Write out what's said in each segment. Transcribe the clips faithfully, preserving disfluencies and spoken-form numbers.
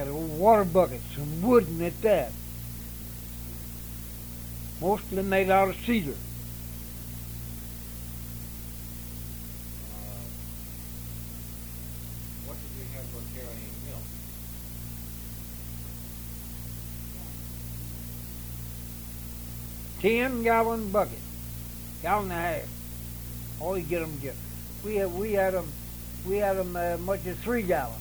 Had old water buckets, some wooden at that. Mostly made out of cedar. Uh, what did you have for carrying milk? Ten gallon bucket, gallon and a half. All you get them get. We had we had them we had them uh, much as three gallon.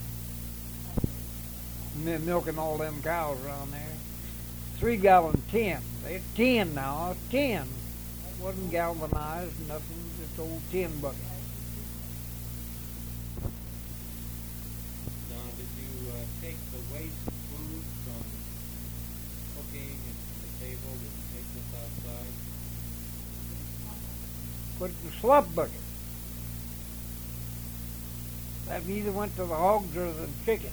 And then milking all them cows around there. Three gallon tin. They're tin now. It's tin. It wasn't galvanized, nothing. Just old tin bucket. Now, did you uh, take the waste food from cooking and from the table? Did you take this outside? Put it in the slop bucket. That either went to the hogs or the chicken.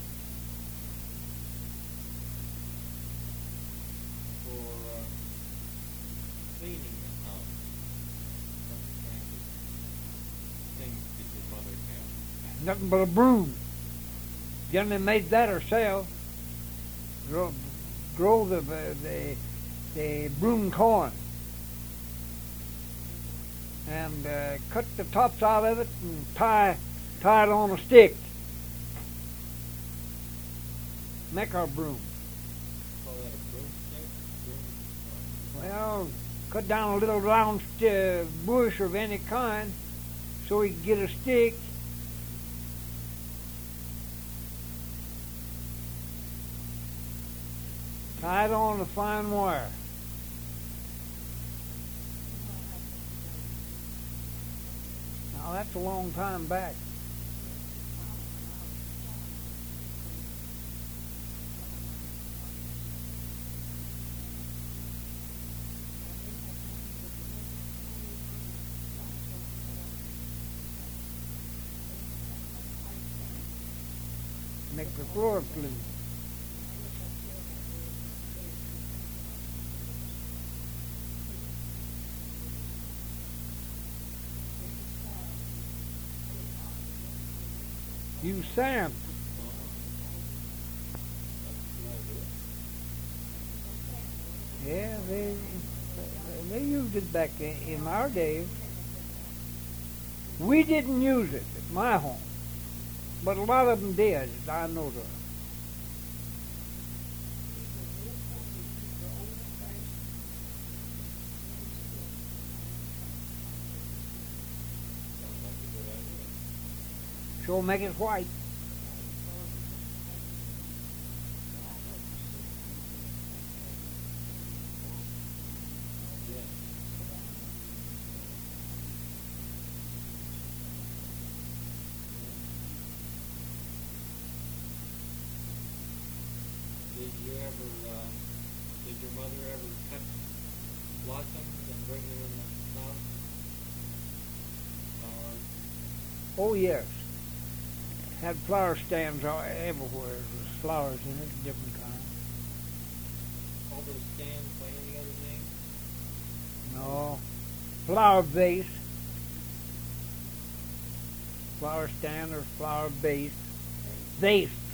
For uh, cleaning the house, what kind of things did your mother have? Nothing but a broom. Generally made that herself. Grow, grow the, the the broom corn. And uh, cut the tops out of it and tie tie it on a stick. Make our broom. Call that a broomstick? Broom? Well, cut down a little round st- bush of any kind so we could get a stick. Tie it on a fine wire. Now that's a long time back. Make the floor clean. Use sand. Yeah, they they used it back in, in our days. We didn't use it at my home, but a lot of them did. I know that. Sure make it white. Did you ever, uh, did your mother ever cut blossoms and bring them in the house? Flowers? Oh yes. Had flower stands all, everywhere. There was flowers in it, different kinds. All those stands by any other name? No. Flower vase. Flower stand or flower base. Vase.